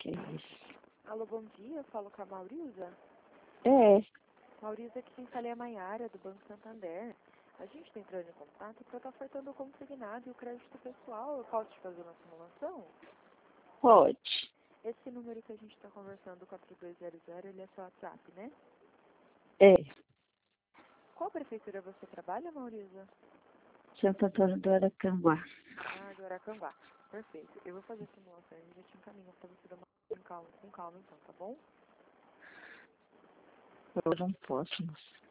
que é isso? Alô, bom dia. Eu falo com a Maurisa. É, Maurisa, aqui quem fala é a Maiara, do Banco Santander. A gente está entrando em contato para estar ofertando o consignado e o crédito pessoal. Eu posso te fazer uma simulação? pode. Esse número que a gente está conversando, 4200, ele é seu WhatsApp, né? É, Qual prefeitura você trabalha, Maurisa? Santo Antônio do Aracanguá. Ah, do Aracanguá. Perfeito. Eu vou fazer a simulação e já te encaminho para você dar uma com calma então, tá bom? Eu não posso, moça.